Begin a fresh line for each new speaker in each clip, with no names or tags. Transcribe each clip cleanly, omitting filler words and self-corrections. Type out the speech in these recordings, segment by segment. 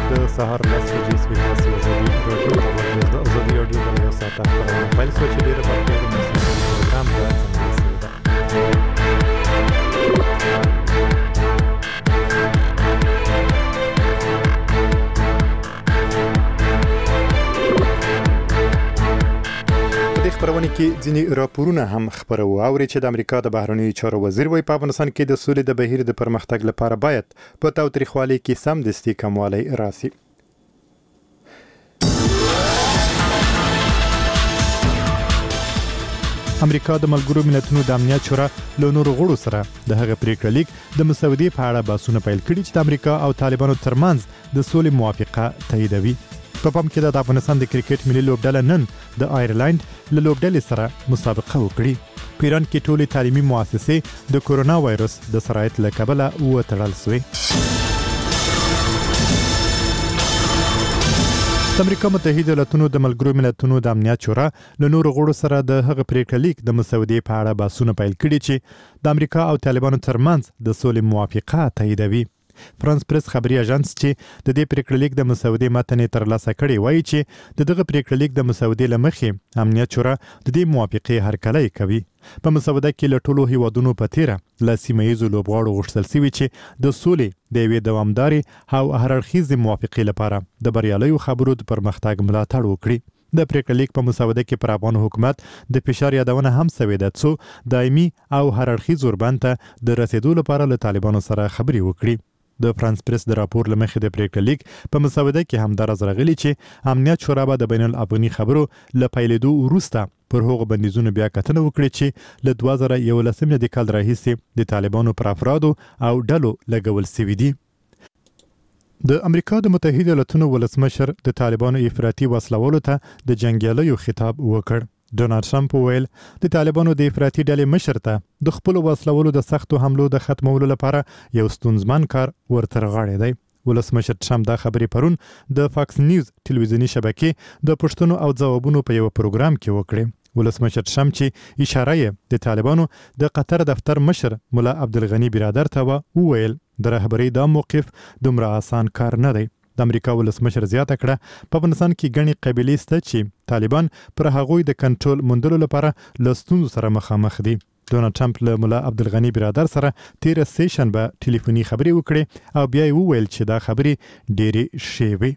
د سهار 10 بجې سوي تاسو ازادي راډیو د یو ساعت خبرونه پیل شوه چې ډېره برخه یې د موسیقي پروګرام په څنډه سوې ده. په دې خبرونه کې ځینې راپورونه هم خپروو. اوري چې د امریکا د بهرنیو چارو وزیر وايي په افغانستان کې د سولې د بهیر د پرمختګ لپاره باید په تاوتریخوالي کې سمدستي کموالی راسي. امریکا د ملګرو ملتونو د امنیت شورا له نورو غړو سره د هغه پریکړه لیک د مسودې په اړه بحثونه پیل کړي چې د امریکا او طالبانو ترمنځ د سولې موافقه تاییدوي. په پام کې د افغانستان د کرکټ ملي لوبډله نن د آیرلند له لوبډلې سره مسابقه وکړي. په ایران کې ټولې تعلیمي مؤسسې د کورونا وایرس د سرایت له کبله وتړل شوې. د امریکا متحده ایالاتونو د ملګرو ملتونو د امنیت شورا له نورو غړو سره د هغه پریکړه لیک د مسودې په اړه بحثونه پیل کړي چې د امریکا او طالبانو ترمنځ د سولې موافقه تاییدوي. فرانس پریس خبري اژانس چې د دې پریکړه لیک د مسودې متن ترلاسه کړي وایي چې دغه پریکړه لیک د مسودې لمخې امنیت شورا د دې موافقه هرکلی کوي. په مسوده کې له ټولو هیوادونو په تیره له سیمه‌ییزو لوبغاړو غوښتل شوي چې د سولې د یوې دوامدارې او هررخیزې موافقې لپاره د بریالیو خبرو د پرمختګ ملاتړ وکړي. د پریکړه لیک په مسوده کې پر افغان حکومت د فشار یادونه هم شوې ده څو دایمي او هررخیز اوربند ته د رسیدو لپاره له طالبانو سره خبرې وکړي. د فرانس پریس د راپور لمخې د پریکړه لیک په مسوده کې هم دا راغلي چې امنیت شورا به د بین الافغاني خبرو له پیلېدو وروسته پر هغو بندیزونو بیا کتنه وکړي چې له 2011 کال راهیسې د طالبانو پر افرادو او ډلو لګول شوي دي. د امریکا د متحده ایالاتونو ولسمشر د طالبانو افراطي وسلولو ته د جنګیالیو خطاب وکړ. ډونالد ټرمپ وویل د طالبانو د افراطي ډلې مشر ته د خپل وسلولو د سختو حملو د ختمولو لپاره یو ستونزمن کار ورته غاړې دی. ولسمشر ټرمپ دا خبرې پرون د فاکس نیوز ټلویزیونی شبکې د پوښتنو او ځوابونو په یو پروګرام کې وکړې. ولسمشر ټرمپ چې اشاره یې د طالبانو د قطر دفتر مشر مولا عبدالغنی برادر ته وویل د رهبرۍ دا موقف دومره آسان کار نه دی. د امریکا ولسمشر زیاته کړه په افغانستان کې ګڼې قبیلې شته چې طالبان پر هغوی د کنټرول موندلو لپاره له ستونزو سره مخامخ دي. ډونالد ټرمپ له مولا عبدالغنی برادر سره تیره سیشنبه ټلیفوني خبرې وکړې او بیا یې وویل چې دا خبرې ډېرې ښې وي.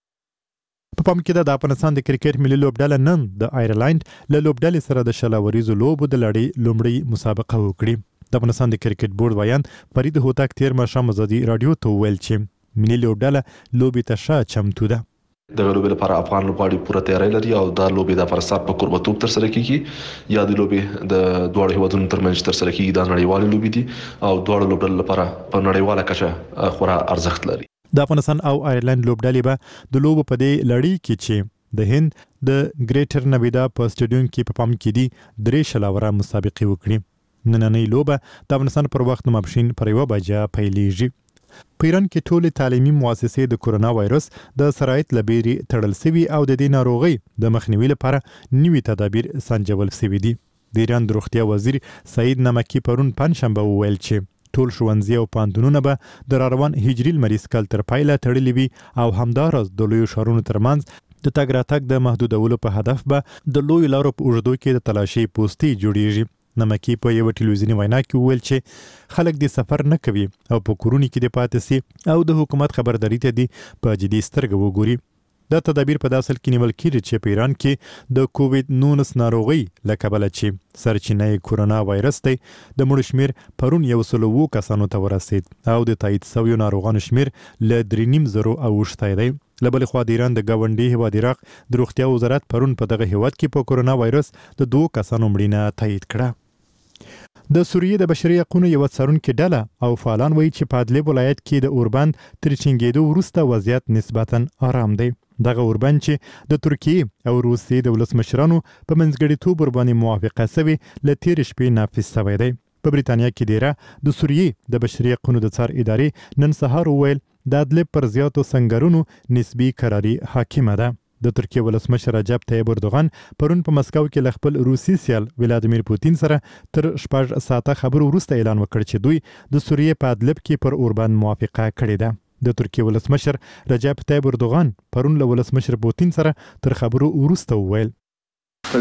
په پام کې د افغانستان د کرکټ ملي لوبډله نن د آیرلند له لوبډلې سره د شلاوریزو لوبو د لړۍ لومړۍ مسابقه وکړي. د افغانستان د کرکټ بورډ ویاند فرید هوتک تیر ماښام ازادي راډیو ته وویل چې ملي لوبډله لوبې ته ښه چمتو ده.
د لوبې لپاره افغان لوبغاړي پوره تیاری لري او دا لوبې د افغانستان په کوربتوب ترسره کیږي. یا د لوبې د دواړو هیوادونو ترمنځ ترسره کیږي. دا نړیوالې لوبې دي او دواړو لوبډلو لپاره په نړیواله کچه خورا ارزښت لري.
د افغانستان او آیرلند لوبډلې به د لوبو په دې لړۍ کې چې د هند د ګریټر نویدا په سټیډیوم کې په پام کې دي 3 شلاوره مسابقې وکړي. نننۍ لوبه د افغانستان پر وخت ماپښین پر 1 بجه پیلېږي. په ایران کې ټولې تعلیمي مؤسسې د کورونا وایرس د سرایت لبیري تړل شوي او د دې ناروغۍ د مخنیوي لپاره نوي تدابیر سنجول شوي دي. د ایران د روغتیا وزیر سعید نمکی پرون پنجشنبه وویل چې ټول ښوونځي او پوهنتونونه به د راروان هجري لمریز کال تر پایله تړلي وي او همداراز د لویو ښارونو ترمنځ د تګ راتګ د محدودولو په هدف به د لویو لارو په اوږدو کې د تلاشۍ پوستې جوړیږي. نمکی په یو ټلویزیونی وینا کې وویل چې خلک د سفر نه کوي او په کورونو کې د پاتې سي او د حکومت خبرداري ته دي په جدي سترګه وګوري. دا تدابیر په داسل کې نیول کېږي چې په ایران کې د کووډ 19 ناروغۍ له کبله چې سرچینه یې کورونا وایرس دی د مړو شمیر پرون 102 کسانو ته ورسید او د تایید شویو ناروغانو شمیر له 3.5 اوښتی دی. له بلې خوا د ایران د ګاونډي هیواد عراق د روغتیا وزارت پرون په دغه هیواد کې په کورونا وایرس د 2 کسانو مړینه تایید کړه. د سوریې د بشري حقوقو یو څارونکي ډله او فعالان وایي چې په ادلب ولایت کې د اوربند تر ټینګېدو وروسته وضعیت نسبتاً آرام دی. دغه اوربند چې د ترکیې او روسیې د ولسمشرانو په منځګړیتوب ورباندې موافقه شوې له تېرې شپې نافذ شوی دی. په بریتانیا کې دیره د سوریې د بشري حقوقو د څار ادارې نن سهار وویل د ادلب پر زیاتو سنګرونو نسبي قراري حاکمه ده. د ترکیې ولسمشر رجب طیب اردوغان پرون په مسکو کې له خپل روسي سیال ولادیمیر پوتین سره تر 6 ساعته خبرو وروسته اعلان وکړ چې دوی د سوریې په ادلب کې پر اوربند موافقه کړې ده. د ترکیه ولسمشر رجب طیب اردوغان پرون له ولسمشر پوتین سره تر خبرو وروسته وویل
د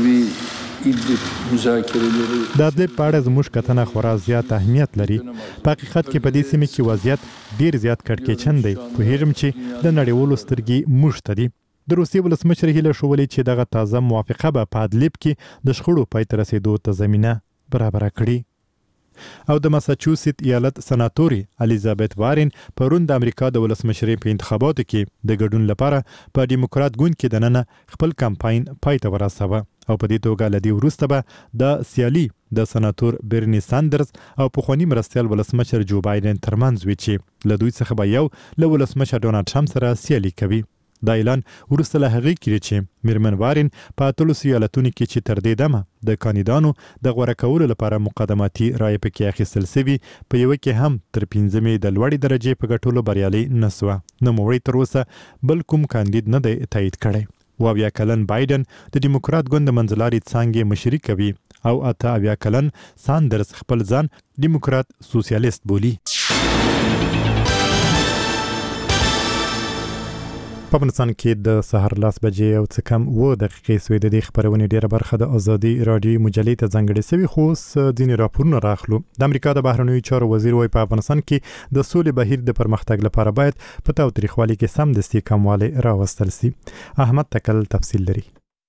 ادلب په اړه زموږ کتنه خورا زیات اهمیت لري. په حقیقت کې په دې سیمه کې وضعیت ډیر زیات کړکېچن دی. پوهیږم چې د نړیوالو سترګې موږ ته دي. د روسیې ولسمشر هیله شولې چې دغه تازه موافقه به په ادلب کې د شخړو پای ته رسیدو ته زمینه برابر کړي. او د ماساچوسیت ایالت سناتوري الیزابت وارن پرون د امریکا د ولسمشرۍ په انتخاباتو کې د ګډون لپاره په ډیموکرات ګوند کې دننه خپل کمپاین پای ته ورساوه او په دې توګه لدی وروسته به د سیالي د سناتور برنی ساندرز او پخوانی مرستیال ولسمشر جو بایدن ترمنځ وي چې له دوی څخه به یو له ولسمشر ډونالډ ټرمپ سره سیالي کوي. دا اعلان وروسته له هغې کېږي چې میرمن وارن په 13 ایالتونو کې چې تر دې دمه د کاندیدانو د غوره کولو لپاره مقدماتي رایې پکې اخیستل سوي په یوه کې هم تر 5مې د لوړې درجې په ګټلو بریالي نه سوه. نوموړی تر اوسه بل کوم کاندید نه دی تایید کړی. 28 کلن بایدن د ډیموکرات ګوند د منځلارې څانګې مشري کوي او 28 کلن ساندرز خپل ځان ډیموکرات سوسیالیست بولي. په افغانستان کې د سهار 10 بجې او څه کم 2 دقیقې سوې. د دې خبرونې ډیره برخه د ازادي رادیو مجلې ته ځانګړې سوي، خو ځینې راپورونه راخلو. د امریکا د بهرنیو چارو وزیر وايي په افغانستان کې د سولې بهیر د پرمختګ لپاره باید په تاوتریخوالي کې سمدستي کموالی راوستل سي. احمد تکل تفصیل لري.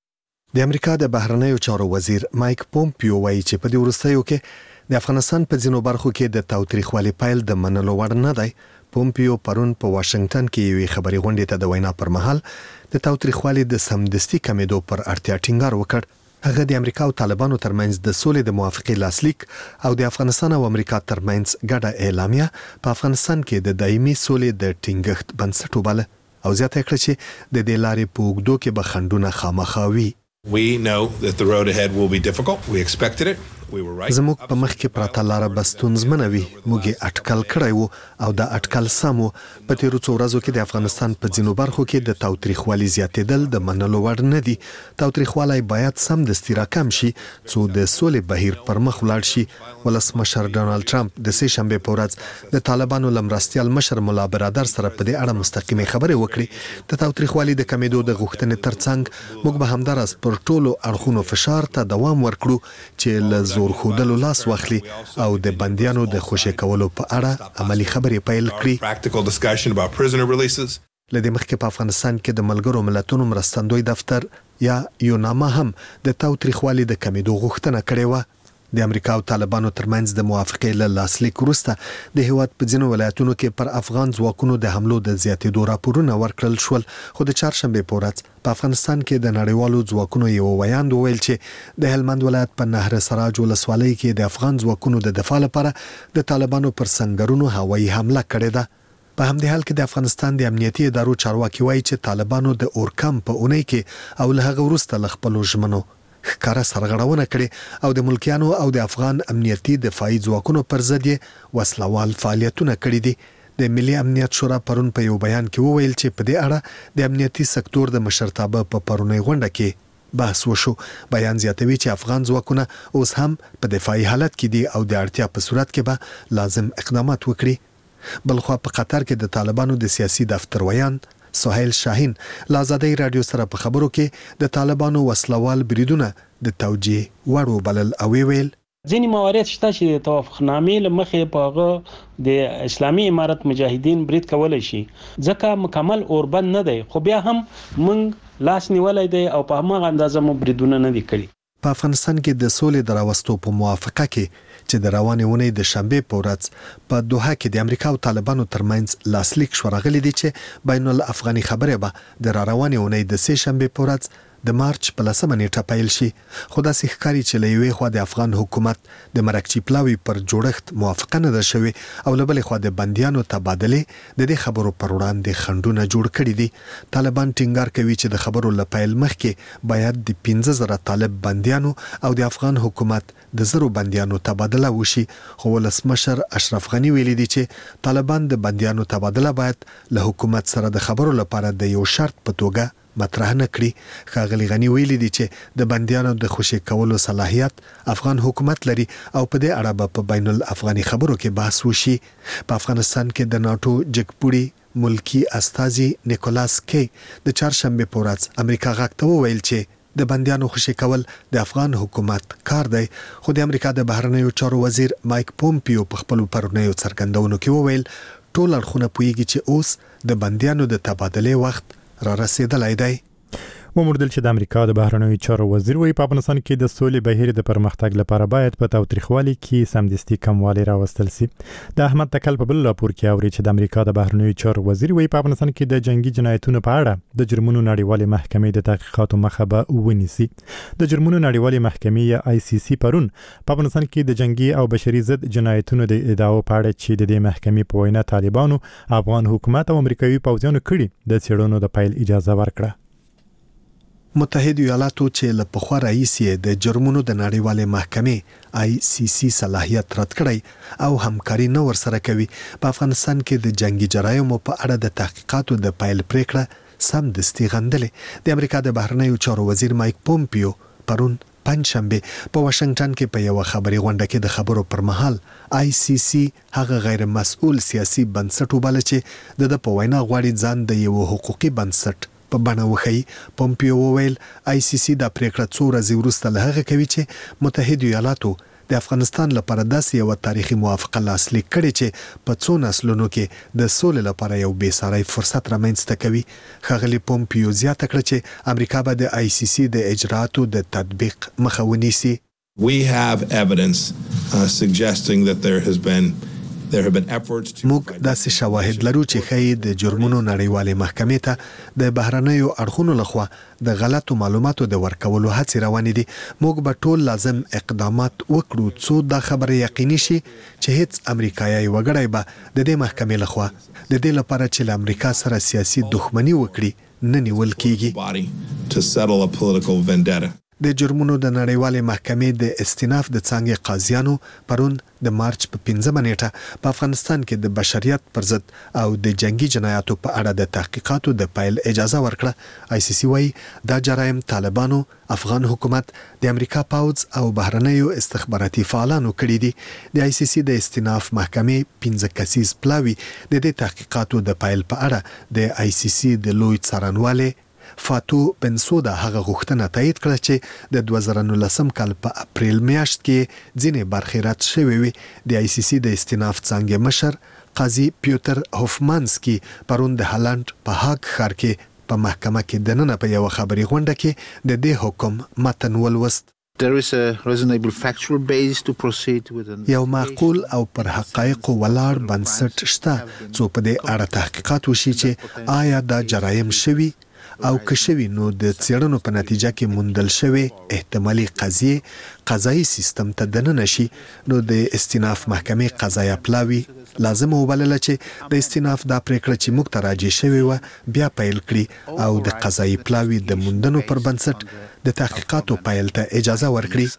د امریکا د بهرنیو چارو وزیر مایک پومپیو وايي چې په دې وروستیو کې د افغانستان په ځینو برخو کې د تاوتریخوالي پایل د منلو وړ نه دی. پومپیو پرون په واشنگټن کې یوې خبري غونډې ته د وینا پر مهال د تاوتریخوالي د سمدستي کمیدو پر اړتیا ټینګار وکړ. هغه د امریکا او طالبانو ترمنځ د سولې د موافقې لاسلیک او د افغانستان او امریکا ترمنځ ګډه اعلامیه په افغانستان کې د دایمي سولې د ټینګښت بنسټ وباله او زیاته کړه چې د دې لارې په اوږدو کې به خنډونه خامخا وي.
We know that the road ahead will be difficult. We expected it.
زموږ په مخ کې پراته لاره به ستونزمنه وي. موږ یې اټکل کړی وو او دا اټکل سم و. په تیرو څو ورځو کې د افغانستان په ځینو برخو کې د تاوتریخوالي زیاتېدل د منلو وړ نه دي. تاوتریخوالی باید سمدستي راکم شي څو د سولې بهیر پر مخ ولاړ شي. ولسمشر ډونالډ ټرمپ د سې شنبې په ورځ د طالبانو له مرستیال مشر ملا برادر سره په دې اړه مستقیمې خبرې وکړې. د تاوتریخوالي د کمیدو د غوښتنې ترڅنګ موږ به همداراز پر ټولو اړخونو فشار ته دوام ورکړو چې له زور خودلو لاس واخلي او د بندیانو د خوشی کولو په اړه عملی خبرې پیل کړي. له دې مخکې په افغانستان کې د ملګرو ملتونو مرستندوی دفتر یا یوناما هم د تاوتریخوالي د کمیدو غوښتنه کړې وه. د امریکا او طالبانو ترمنځ د موافقې له لاسلیک وروسته د هیواد په ځینو ولایتونو کې پر افغان ځواکونو د حملو د زیاتېدو راپورونه ورکړل شول. خو د چهارشنبې په ورځ په افغانستان کې د نړیوالو ځواکونو یو ویاند وویل چې د هلمند ولایت په نهر سراج ولسوالۍ کې د افغان ځواکونو د دفاع لپاره د طالبانو پر سنگرونو هوایي حمله کړې ده. په همدې حال کې د افغانستان د امنیتي ادارو چارواکي وایي چې طالبانو د اورکم په اونۍ کې او له هغه وروسته له خپلو ژمنو ښکاره سرغړونه کړې او د ملکیانو او د افغان امنیتي دفاعي ځواکونو پر ضد یې وسلوال فعالیتونه کړي دي. د ملي امنیت شورا پرون په یو بیان کې وویل چې په دې اړه د امنیتي سکتور د مشرتابه په پرونی غونډه کې بحث وشو. بیان زیاتوي چې افغان ځواکونه اوس هم په دفاعي حالت کې دي او د اړتیا په صورت کې به لازم اقدامات وکړي. بلخوا په قطر کې د طالبانو د سیاسي دفتر ویاند سهیل شاهین له ازادۍ رادیو سره په خبرو کې د طالبانو وسلوال بریدونه د توجیه وړ وبلل او ویل
ځینې موارد شته چې د توافقنامې له مخې په هغه د اسلامي امارت مجاهدین برید کولی شي ځکه مکمل اوربند نه دی، خو بیا هم موږ لاس نیولی دی او په هماغه اندازه مو بریدونه نه دي کړي.
په افغانستان کې د سولې د راوستو په موافقه کې چې د روانې اونۍ د شنبې په ورځ په دوحه کې د امریکا او طالبانو ترمنځ لاسلیک شو راغلی دی چې بین الافغاني خبرې به د روانې اونۍ د سې شنبې په ورځ د مارچ په 10 نیټه پیل شي. خو داسې ښکاري چې له یوې خوا د افغان حکومت د مرکچي پلاوي پر جوړښت موافقه نه ده شوې او له بلې خوا د بندیانو تبادله د دې خبرو پر وړاندې خنډونه جوړ کړي دي. طالبان ټینګار کوي چې د خبرو له پیل مخکې باید د 15,000 طالب بندیانو او د افغان حکومت د 0 بندیانو تبادله وشي. خو ولسمشر اشرف غنی ویلي دي چې طالبان د بندیانو تبادله باید له حکومت سره د خبرو لپاره د یو شرط په توګه مطرح نه کړي. ښاغلي غنی ویلي دي چې د بندیانو د خوشی کولو صلاحیت افغان حکومت لري او په دې اړه په بین الافغاني خبرو کې بحث وشي. په افغانستان کې د ناتو جګپوړي ملکی استازي نیکولاس کی د چهارشنبه په ورځ امریکا غاښ ته وویل چې د بندیانو خوشي کول د افغان حکومت کار دی، خو د امریکا د بهرنیو چارو وزیر مایک پومپیو په خپل پرونیو څرګندونو کې وویل ټول اړخونه پوهیږي چې اوس د بندیانو د تبادلې وخت را رسیدلی دی.
وموردل چې د امریکا د بهرنیو چارو وزیر وایي په افغانستان کې د سولې بهیر د پرمختګ لپاره باید په تاوتریخوالي کې سمدستي کموالی راوستل شي. د احمد تکل په بل راپور کې اوري چې د امریکا د بهرنیو چارو وزیر وایي په افغانستان کې د جنگي جنایتونو په اړه د جرمونو نړیوالې محکمې د تحقیقاتو مخه به ونیسي. د جرمونو نړیوالې محکمې یا ICC پرون په افغانستان کې د جنگي او بشري ضد جنایتونو د ادعاو په اړه چې د دې محکمې په وینا طالبانو افغان حکومت او امریکایي پوځیانو کړي د څېړنو د پیل اجازه ورکړه.
متحده ایالاتو چې له پخوا راهیسې د جرمونو د نړیوالې محکمې ICC صلاحیت رد کړی او همکاري نه ورسره کوي، په افغانستان کې د جنگي جرایمو په اړه د تحقیقاتو د پیل پریکړه سمدستي غندلې. د امریکا د بهرنیو چارو وزیر مایک پومپیو پرون پنځشنبه په واشنگټن کې په یو خبري غونډه کې د خبرو پر مهال ICC هغه غیر مسؤل سیاسي بنسټ وباله چې د په وینا غواړي ځان د یو حقوقي بنسټ په بڼه وښیي. پومپیو وویل ICC دا پریکړه څو ورځې وروسته له هغه کوي چې متحده ایالاتو د افغانستان لپاره داسې یو تاریخي موافقه لاسلیک کړې چې په څو نسلونو کې د سولې لپاره یو بېساری فرصت رامنځته کوي. ښاغلي پومپیو زیاته کړه چې امریکا به د ICC د اجرااتو د تطبیق مخه ونیسي.
We have evidence suggesting that there have been efforts to
موږ داسې شواهد لرو چې ښایي د جرمونو نړیوالې محکمې ته د بهرنیو اړخونو لخوا د غلطو معلوماتو د ورکولو هڅې روانې دي. موږ به ټول لازم اقدامات وکړو څو دا خبره یقیني شي چې هیڅ امریکایي وګړی به د دې محکمې لخوا د دې لپاره چې له امریکا سره سیاسي دښمني وکړي نه نیول کیږي. د جرمونو د نړیوالې محکمې د استیناف د څانګې قاضیانو پرون د مارچ په 15 نیټه په افغانستان کې د بشریت پر ضد او د جنگي جنایاتو په اړه د تحقیقاتو د پیل اجازه ورکړه. ICC وايي دا جرایم طالبانو، افغان حکومت، د امریکا پوځ او بهرنیو استخباراتي فعالانو کړي دي. د ICC د استیناف محکمې 15 کسیز پلاوی د دې تحقیقاتو د پیل په اړه د ICC د لوی څارنوالې فاتو بنسودا هغه غوښتنه تایید کړه چې د 2019 کال په اپریل میاشت کې ځینې برخې رد شوې وي. د ICC د استیناف څانګې مشر قاضي پیوتر هوفمانسکي پرون د هالند په هاګ ښار کې په محکمه کې دننه په یو خبري غونډه کې د دې حکم متن ولوست.
There is a reasonable factual basis to proceed with an
یو معقول او پر حقایقو ولاړ بنسټ شته څو په دې اړه تحقیقات وشي چې آیا دا جرایم شوي او که شوي نو د څېړنو په نتیجه کې موندل شوی احتمالي قضایي سیستم ته دننه شي. نو د استیناف محکمې قضایه پلاوی لازم وبلله چې د استیناف دا پریکړه چې موږ ته راجع شوې وه بیا پیل کړي او د قضایي پلاوی د موندنو پر بنسټ د تحقیقاتو پیل ته اجازه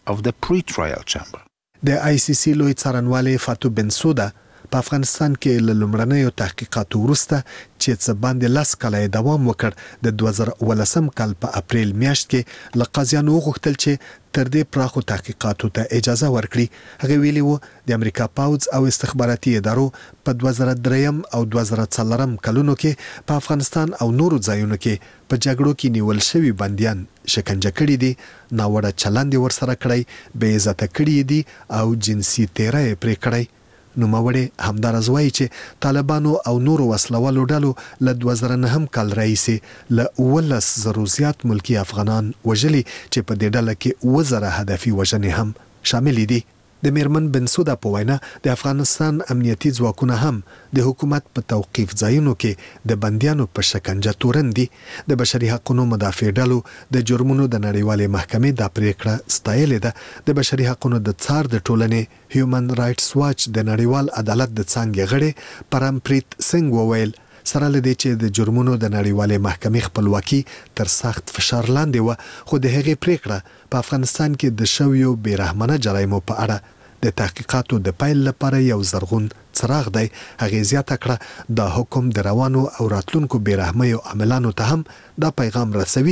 ورکړي. د ICC لوی څارنوالې فاتو بنسودا په افغانستان کې له لومړنیو تحقیقاتو وروسته چې څه باندې 10 کاله دوام وکړ د 2019 کال په اپریل میاشت کې له قاضیانو وغوښتل چې تر دې پراخو تحقیقاتو ته اجازه ورکړي. هغه ویلي وو د امریکا پوځ او استخباراتي ادارو په 2003 او 2004 کلونو کې په افغانستان او نورو ځایونو کې په جګړو کې نیول شوي بندیان شکنجه کړي دي، ناوړه چلند ورسره کړی، بې عزته کړي دي او جنسي تیری پرې کړی. نوموړی همدارز وایي چې طالبانو او نورو وسلوالو ډلو له 2009 کال راهیسې له 11,000 زیات ملکي افغانان وژلي چې په دې ډله کې 1000 هدفي وژنې هم شاملې دي. د میرمن بنسودا په وینا د افغانستان امنیتي ځواکونه هم د حکومت په توقیف ځایونو کې د بندیانو په شکنجه تورن دي. د بشري حقوقو مدافع ډلو د جرمونو د نړیوالې محکمې د پریکړه ستایلې ده. د بشري حقوقو د څار د ټولنې هیومن رائټس واچ د نړیوال عدالت د څانګې غړي پرمپریت سنگ وویل سره لدی چې د جرمونو د نړیوالې محکمې خپلواکي تر سخت فشار لاندې و، خو د هغې پریکړه په افغانستان کې د شویو بیرحمانه جرایمو په اړه د تحقیقاتو د پیل لپاره یو زرغون څراغ دی. هغې زیاته کړه دا حکم د روانو او راتلونکو بیرحمیو عاملانو ته هم دا پیغام رسوي